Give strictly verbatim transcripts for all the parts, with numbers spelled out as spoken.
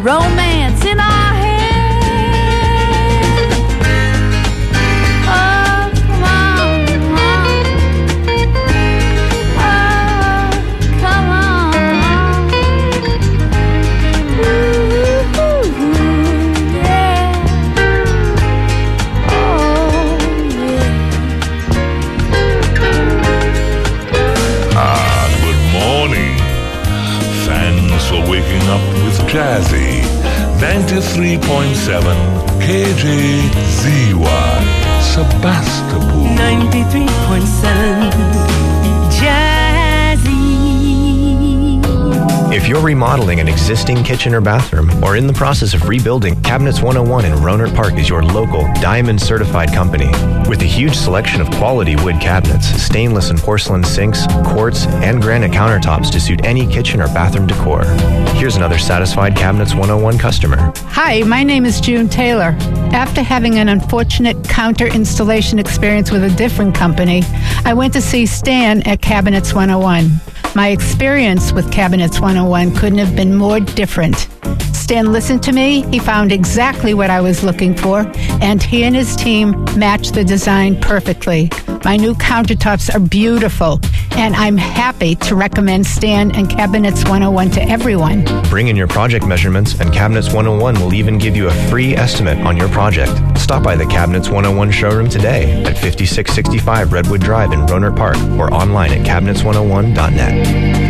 romance in our head. Oh, come on, oh, come on. Ooh, yeah. Oh, yeah. Ah, good morning. Thanks for waking up with Jazzy. ninety-three point seven K J Z Y, Sebastopol. ninety-three point seven Jazzy. If you're remodeling an existing kitchen or bathroom or in the process of rebuilding, Cabinets one oh one in Rohnert Park is your local Diamond certified company. With a huge selection of quality wood cabinets, stainless and porcelain sinks, quartz, and granite countertops to suit any kitchen or bathroom decor. Here's another satisfied Cabinets one oh one customer. Hi, my name is June Taylor. After having an unfortunate counter installation experience with a different company, I went to see Stan at Cabinets one oh one. My experience with Cabinets one oh one couldn't have been more different. Stan listened to me, he found exactly what I was looking for, and he and his team matched the design perfectly. My new countertops are beautiful, and I'm happy to recommend Stan and Cabinets one oh one to everyone. Bring in your project measurements, and Cabinets one oh one will even give you a free estimate on your project. Stop by the Cabinets one oh one showroom today at fifty-six sixty-five Redwood Drive in Rohnert Park or online at cabinets one oh one dot net.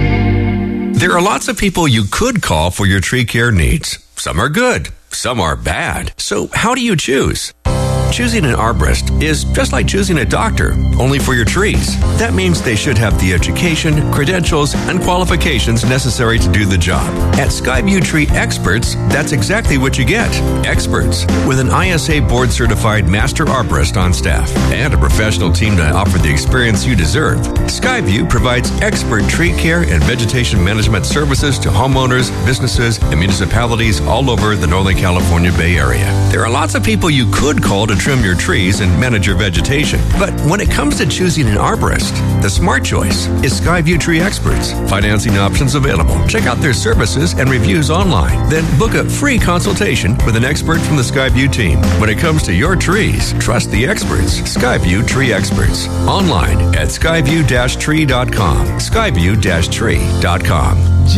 There are lots of people you could call for your tree care needs. Some are good, some are bad. So how do you choose? Choosing an arborist is just like choosing a doctor, only for your trees. That means they should have the education, credentials, and qualifications necessary to do the job. At Skyview Tree Experts, that's exactly what you get. Experts with an I S A board-certified master arborist on staff and a professional team to offer the experience you deserve. Skyview provides expert tree care and vegetation management services to homeowners, businesses, and municipalities all over the Northern California Bay Area. There are lots of people you could call to trim your trees and manage your vegetation. But when it comes to choosing an arborist, the smart choice is Skyview Tree Experts. Financing options available. Check out their services and reviews online. Then book a free consultation with an expert from the Skyview team. When it comes to your trees, trust the experts. Skyview Tree Experts. Online at skyview dash tree dot com. skyview dash tree dot com.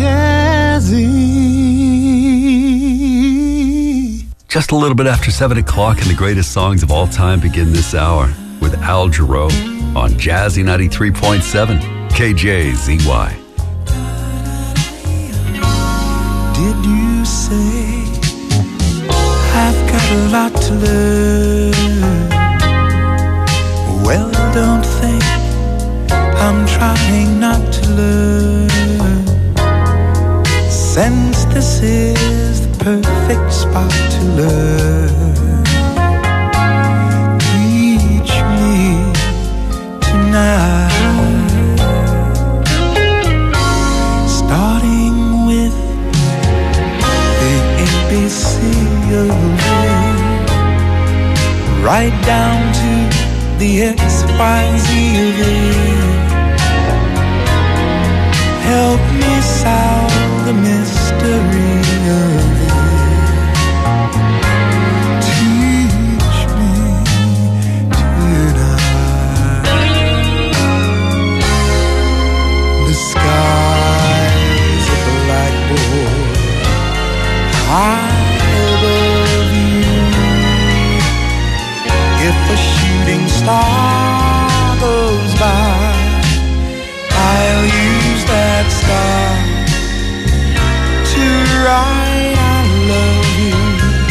Jazzy. Just a little bit after seven o'clock, and the greatest songs of all time begin this hour with Al Jarreau on Jazzy ninety-three point seven K J Z Y. Did you say I've got a lot to learn? Well, don't think I'm trying not to learn, since this is the perfect spot to learn. Teach me tonight, starting with the A B C of it, right down to the X Y Z of it. Help me solve the mystery of it. Teach me tonight. The sky's a blackboard high above you. If a shooting star goes by, I'll use that star to write I love you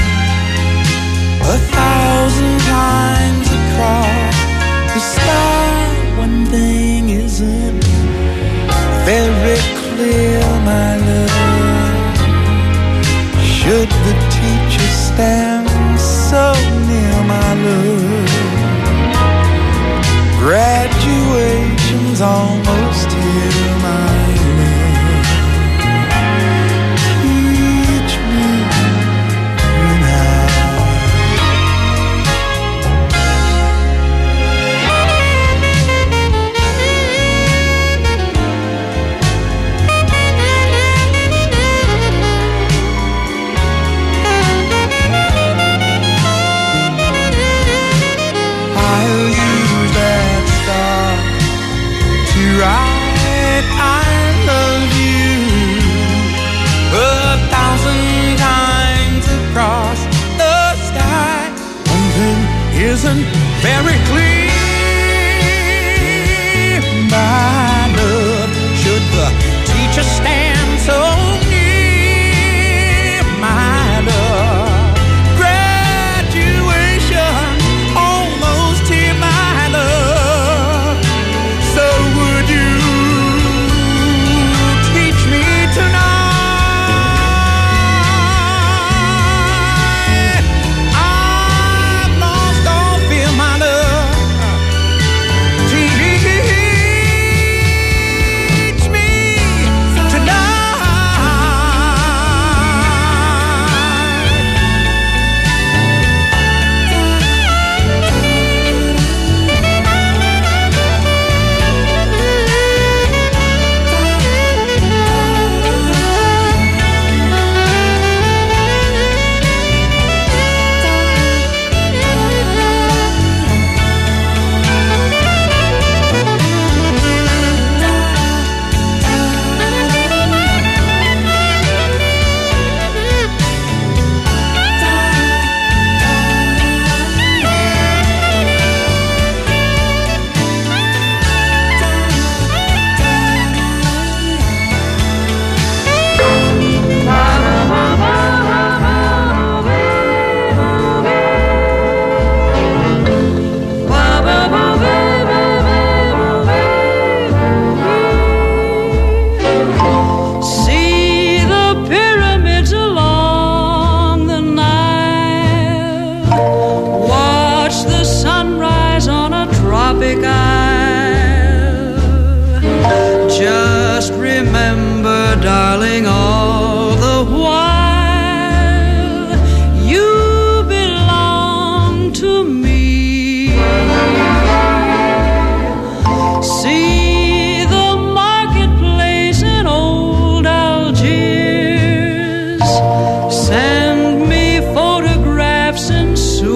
a thousand times across the sky. One thing isn't very clear, my love. Should the teacher stand so near, my love? Graduation's almost here, my love. Teach me tropic isle. Just remember, darling, all the while you belong to me. See the marketplace in old Algiers. Send me photographs and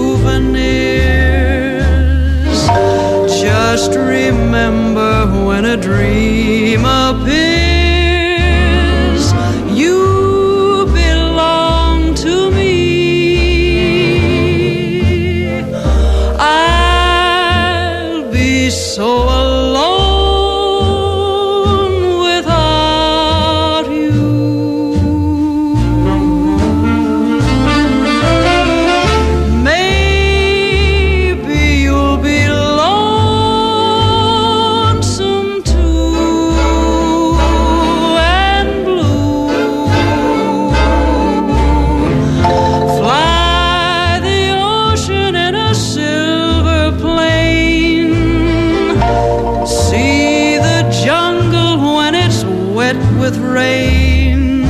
souvenirs. Just remember, when a dream appears, you belong to me. I'll be so alone without you. Maybe you'll be lonesome too, and blue. Fly the ocean in a silver plane. See the jungle when it's wet with rain.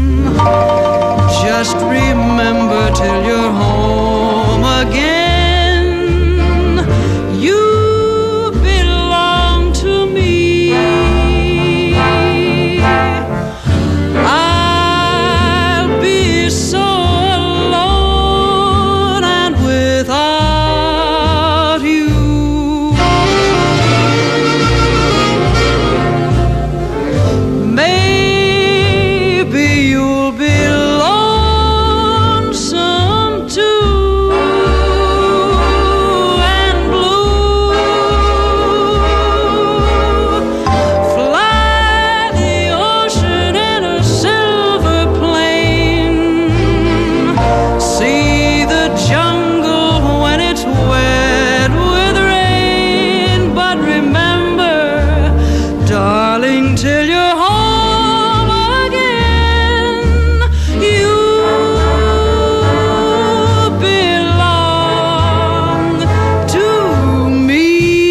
Just remember, till you're home again, you belong to me. I'll be so alone and without you. Maybe you'll be lonesome too, and blue. Fly the ocean in a silver plane. See the jungle when it's wet with rain. But remember, darling, till you're home again, you belong to me.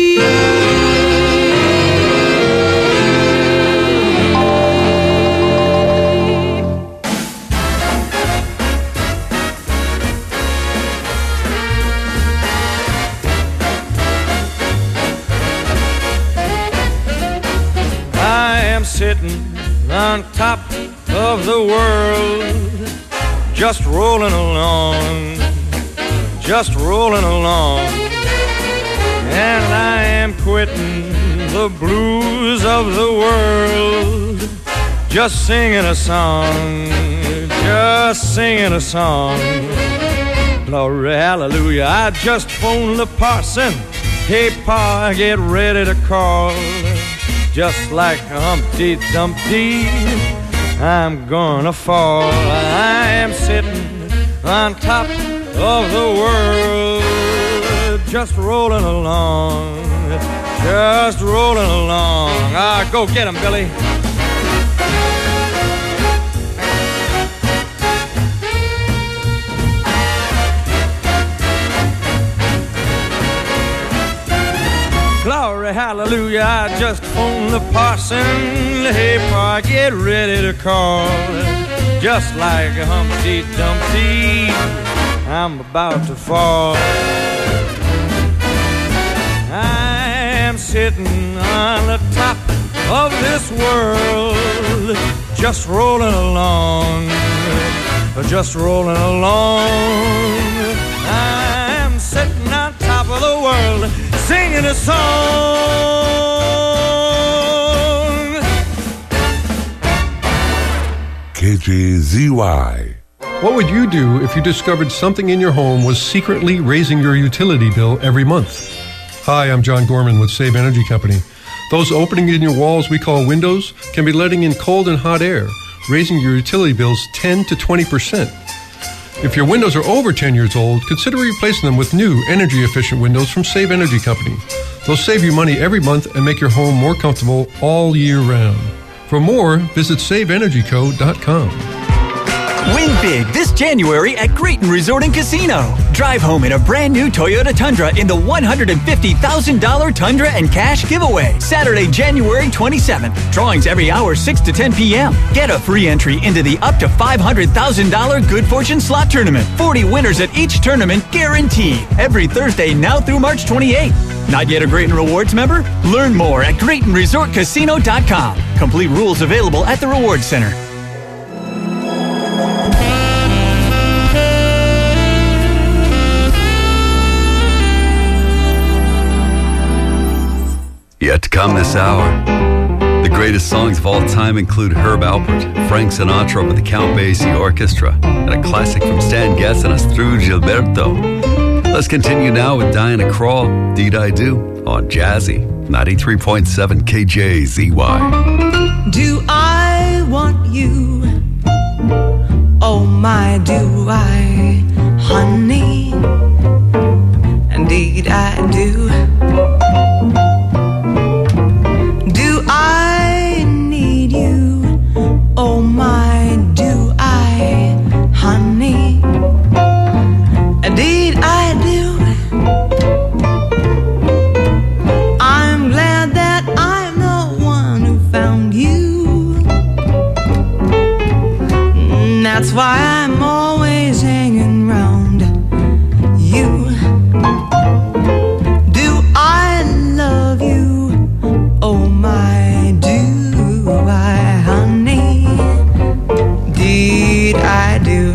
I am sitting on top of the world, just rolling along, just rolling along. And I am quitting the blues of the world, just singing a song, just singing a song. Glory, hallelujah. I just phoned the parson. Hey, Pa, get ready to call. Just like Humpty Dumpty, I'm gonna fall. I am sitting on top of the world, just rolling along, just rolling along. Ah, go get 'em, Billy. Glory, hallelujah, I just phoned the parson. Hey, Pa, get ready to call. Just like Humpty Dumpty, I'm about to fall. I am sitting on the top of this world, just rolling along, just rolling along. I'm sitting on top of the world, singing a song. K J Z Y. What would you do if you discovered something in your home was secretly raising your utility bill every month? Hi, I'm John Gorman with Save Energy Company. Those openings in your walls we call windows can be letting in cold and hot air, raising your utility bills ten to twenty percent. If your windows are over ten years old, consider replacing them with new energy-efficient windows from Save Energy Company. They'll save you money every month and make your home more comfortable all year round. For more, visit save energy co dot com. Win big this January at Grayton Resort and Casino. Drive home in a brand new Toyota Tundra in the one hundred fifty thousand dollars Tundra and Cash giveaway. Saturday, January twenty-seventh. Drawings every hour, six to ten p.m. Get a free entry into the up to five hundred thousand dollars Good Fortune Slot Tournament. forty winners at each tournament guaranteed. Every Thursday now through March twenty-eighth. Not yet a Grayton Rewards member? Learn more at Grayton Resort Casino dot com. Complete rules available at the Rewards Center. Yet to come this hour, the greatest songs of all time include Herb Alpert, Frank Sinatra with the Count Basie Orchestra, and a classic from Stan Getz and Astrud Gilberto. Let's continue now with Diana Krall, Deed I Do, on Jazzy ninety-three point seven K J Z Y. Do I want you? Oh my, do I, honey? Indeed I do. Do I need you? Oh my, do I, honey? Indeed I do. I'm glad that I'm the one who found you. That's why I'm always hanging round you. Do I love you? Oh my, do I, honey? Indeed I do.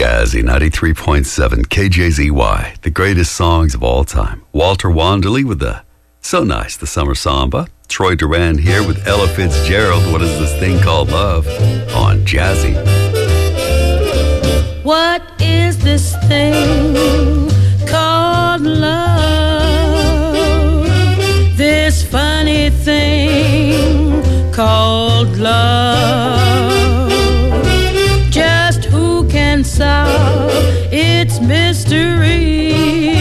Jazzy ninety-three point seven K J Z Y, the greatest songs of all time. Walter Wanderley with the So Nice, the Summer Samba. Troy Duran here with Ella Fitzgerald, What Is This Thing Called Love, on Jazzy. What is this thing called love? This funny thing called love. Just who can solve its mystery?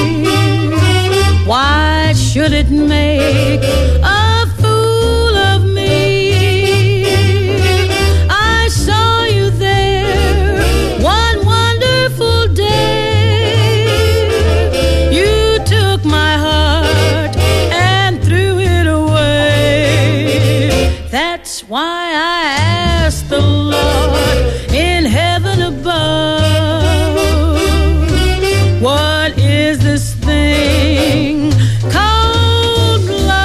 Why should it make a fool of me? I saw you there one wonderful day. You took my heart and threw it away. That's why I asked the Lord in heaven above, what is this thing called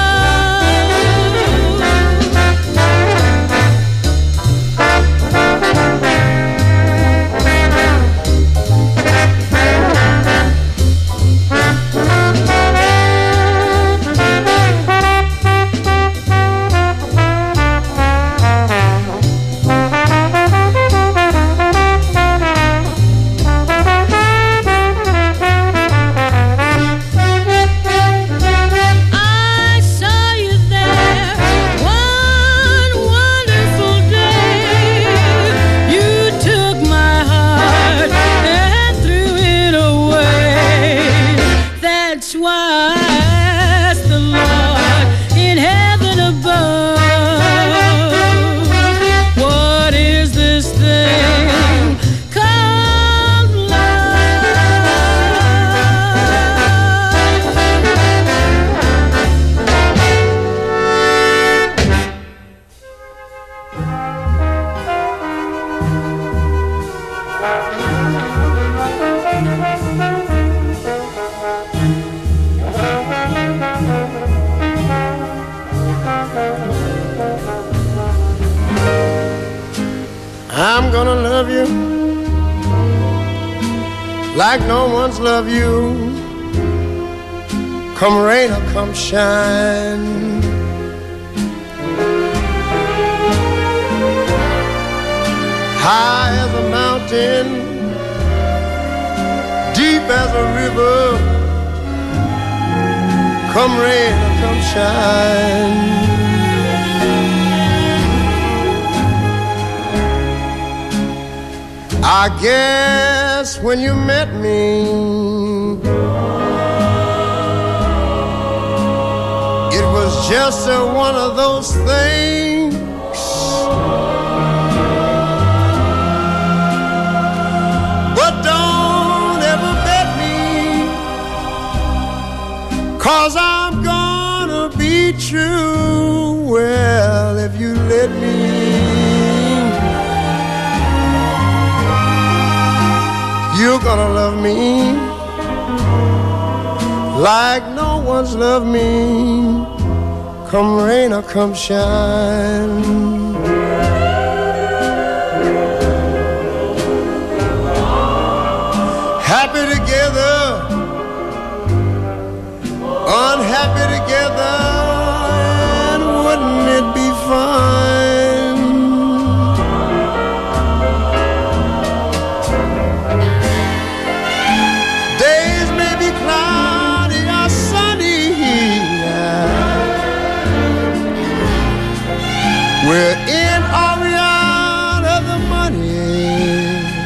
I saw you there one wonderful day. You took my heart and threw it away. That's why I asked the Lord in heaven above, what is this thing called I'm gonna love you like no one's loved you. Come rain or come shine. High as a mountain, deep as a river. Come rain or come shine. I guess when you met me, it was just a one of those things. But don't ever bet me, 'cause I'm gonna be true. Well, if you let me, you're gonna love me like no one's loved me. Come rain or come shine. Happy together, unhappy together, and wouldn't it be fine? Days may be cloudy or sunny, we're in or we out of the money,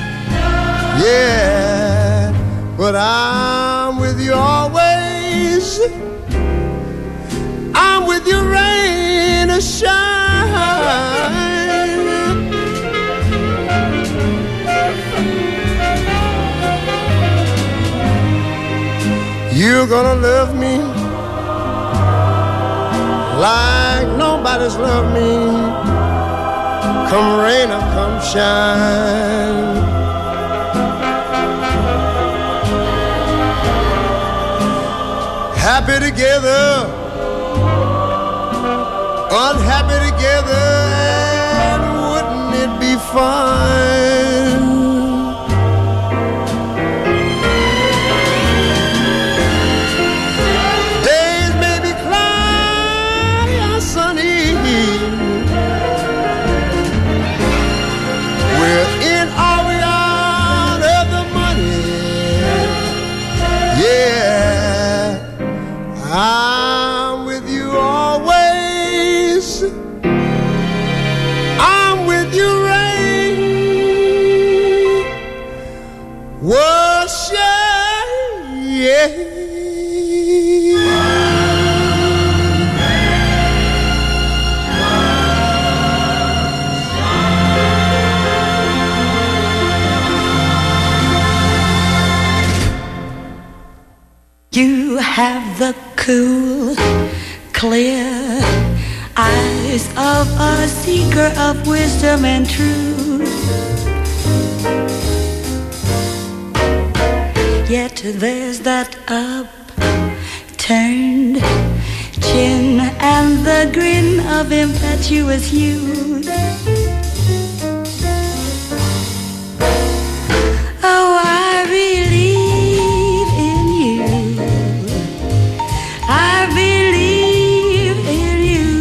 yeah, but I'm with you always. I'm with you rain or shine. You're gonna love me like nobody's loved me. Come rain or come shine. Happy together, unhappy together, and wouldn't it be fine? have the cool, clear eyes of a seeker of wisdom and truth. Yet there's that upturned chin and the grin of impetuous youth. Oh, I believe in you. I believe in you.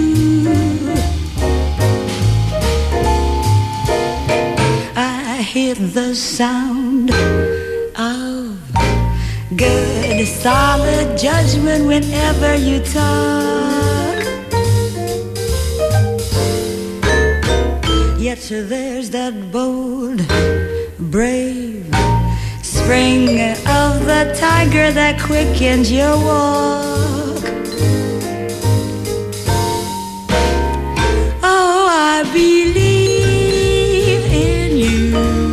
I hear the sound of good, solid judgment whenever you talk. Yet there's that bold, brave spring of the tiger that quickens your walk. Oh, I believe in you.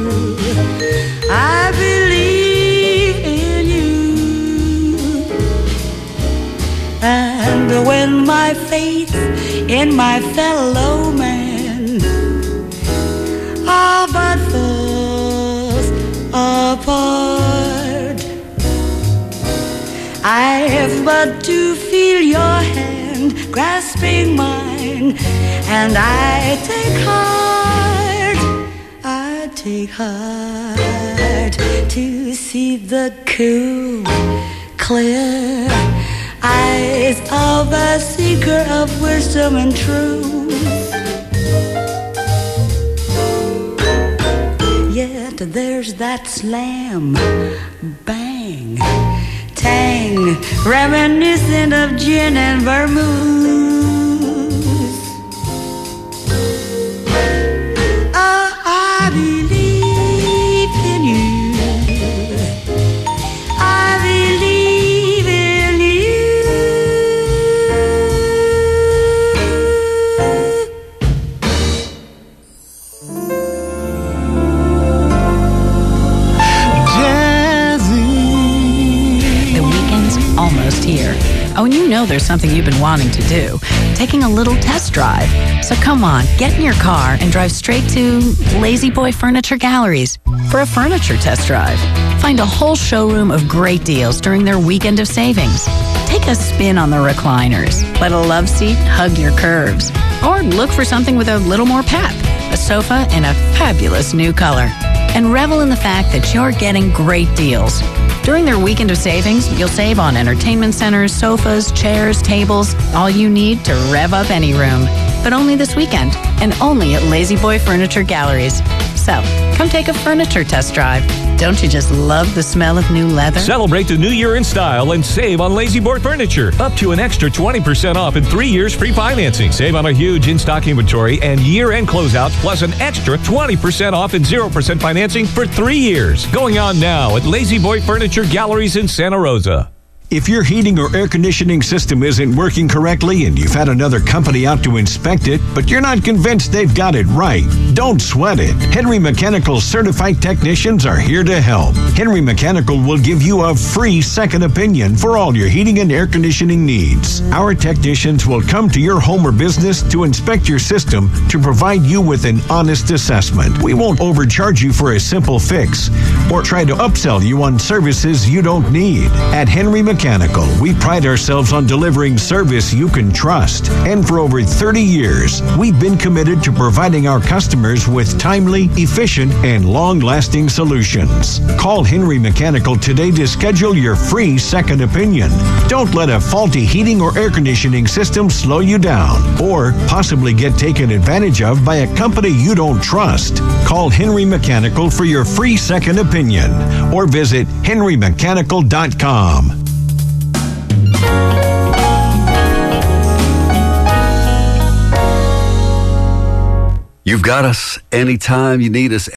I believe in you. And when my faith in my fellow man all but falls apart, I have but to feel your hand grasping mine, and I take heart, I take heart to see the cool, clear eyes of a seeker of wisdom and truth. Yet there's that slam, bang, tang, reminiscent of gin and vermouth. Oh, I believe in you. I believe in you. Almost here. Oh, and you know there's something you've been wanting to do, taking a little test drive. So come on, get in your car and drive straight to Lazy Boy Furniture Galleries for a furniture test drive. Find a whole showroom of great deals during their weekend of savings. Take a spin on the recliners. Let a love seat hug your curves. Or look for something with a little more pep, a sofa in a fabulous new color. And revel in the fact that you're getting great deals. During their weekend of savings, you'll save on entertainment centers, sofas, chairs, tables, all you need to rev up any room. But only this weekend, and only at Lazy Boy Furniture Galleries. So, come take a furniture test drive. Don't you just love the smell of new leather? Celebrate the new year in style and save on Lazy Boy Furniture. Up to an extra twenty percent off and three years free financing. Save on a huge in-stock inventory and year-end closeouts, plus an extra twenty percent off and zero percent financing for three years. Going on now at Lazy Boy Furniture Galleries in Santa Rosa. If your heating or air conditioning system isn't working correctly and you've had another company out to inspect it, but you're not convinced they've got it right, don't sweat it. Henry Mechanical certified technicians are here to help. Henry Mechanical will give you a free second opinion for all your heating and air conditioning needs. Our technicians will come to your home or business to inspect your system to provide you with an honest assessment. We won't overcharge you for a simple fix or try to upsell you on services you don't need. At Henry Mechanical, Mechanical, we pride ourselves on delivering service you can trust. And for over thirty years, we've been committed to providing our customers with timely, efficient, and long-lasting solutions. Call Henry Mechanical today to schedule your free second opinion. Don't let a faulty heating or air conditioning system slow you down or possibly get taken advantage of by a company you don't trust. Call Henry Mechanical for your free second opinion or visit henry mechanical dot com. You've got us anytime you need us.